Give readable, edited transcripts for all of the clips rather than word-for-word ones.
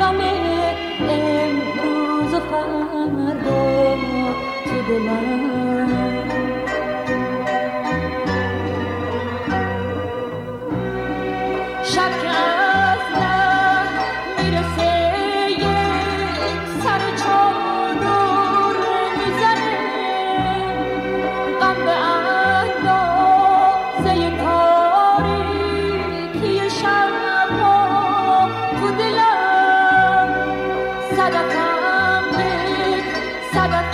غم امروز و فردا تو دلم. شب که از من میرسه یک سر چادر میزنه، غم به اندازه تاریکی شبها تو دلم. صدفم یک صدف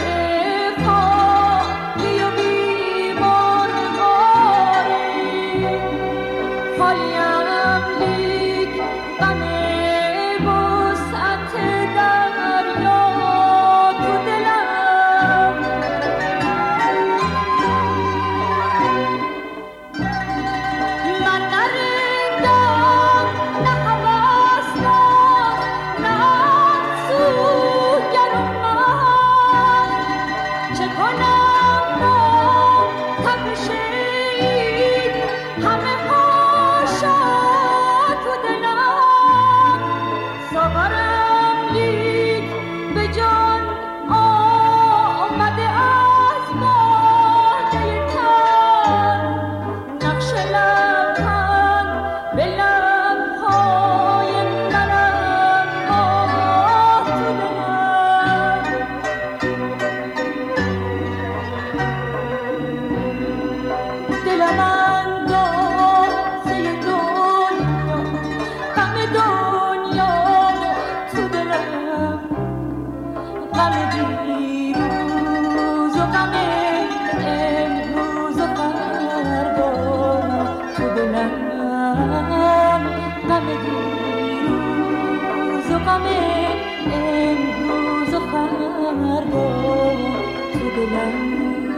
خالی و بیمار باره، خالیم لیک غم وسعت دریا تو دلم. من نه رندم نه هوسناک نه افسوسگر و من، چه کنم با تپش این همه هاشا تو دلم. ساغرم لیک به جان آمده از باده تن، نقش لبخند به لبهای منم آه تو دلم. دلم اندازه دنیا، غم دنیا تو دلم. غم دیروز و غم امروز و فردا تو دلم. غم دیروز و غم امروز و فردا تو دلم.